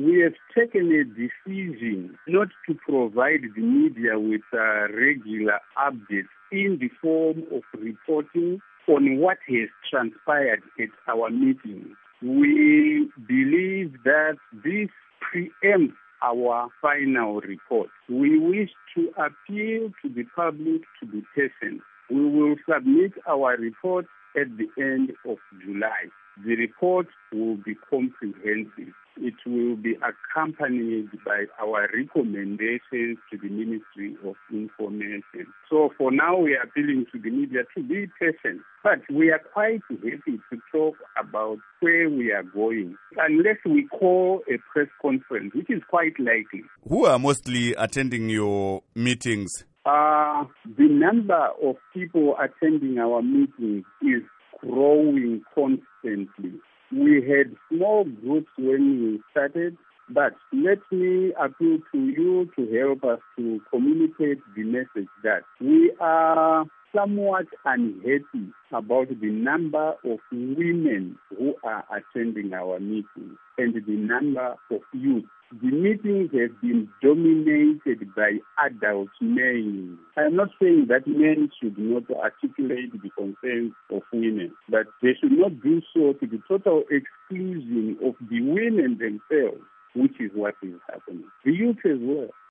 we have taken a decision not to provide the media with regular updates in the form of reporting on what has transpired at our meetings. We believe that this preempts our final report. We wish to appeal to the public to be patient. We will submit our report at the end of July. The report will be comprehensive. It will be accompanied by our recommendations to the Ministry of Information. So for now, we are appealing to the media to be patient. But we are quite happy to talk about where we are going, unless we call a press conference, which is quite likely. Who are mostly attending your meetings? The number of people attending our meetings is growing constantly. We had small groups when we started, but let me appeal to you to help us to communicate the message that we are somewhat unhappy about the number of women who are attending our meetings and the number of youth. The meetings have been dominated by adult men. I am not saying that men should not articulate the concerns of women, but they should not do so to the total exclusion of the women themselves, which is what is happening. The youth as well.